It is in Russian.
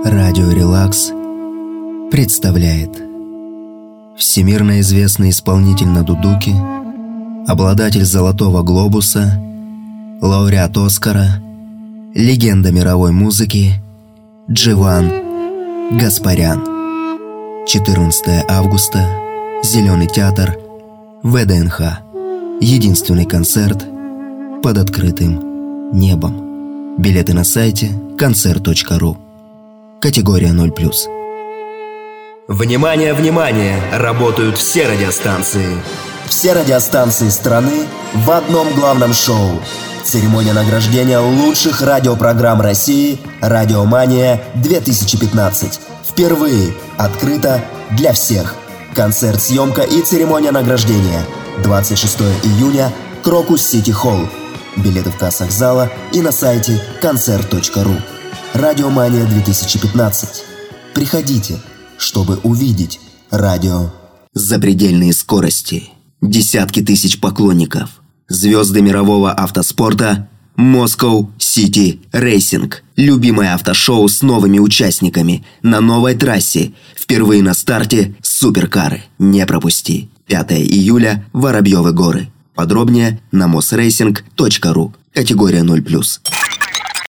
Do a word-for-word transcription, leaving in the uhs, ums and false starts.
Радио Релакс представляет всемирно известный исполнитель на дудуке, обладатель Золотого глобуса, лауреат Оскара, легенда мировой музыки Дживан Гаспарян. четырнадцатое августа, Зеленый театр, вэ дэ эн ха. Единственный концерт под открытым небом. Билеты на сайте концерт точка ру. Категория ноль плюс. Внимание, внимание! Работают все радиостанции. Все радиостанции страны в одном главном шоу. Церемония награждения лучших радиопрограмм России «Радиомания две тысячи пятнадцать». Впервые открыто для всех. Концерт, съемка и церемония награждения. двадцать шестого июня, Крокус Сити Холл. Билеты в кассах зала и на сайте концерт точка ру. «Радиомания две тысячи пятнадцать». Приходите, чтобы увидеть радио. Запредельные скорости, десятки тысяч поклонников, звезды мирового автоспорта, Moscow City Racing. Любимое автошоу с новыми участниками на новой трассе. Впервые на старте суперкары. Не пропусти. пятого июля, Воробьевы горы. Подробнее на мосрейсинг точка ру. Категория ноль плюс.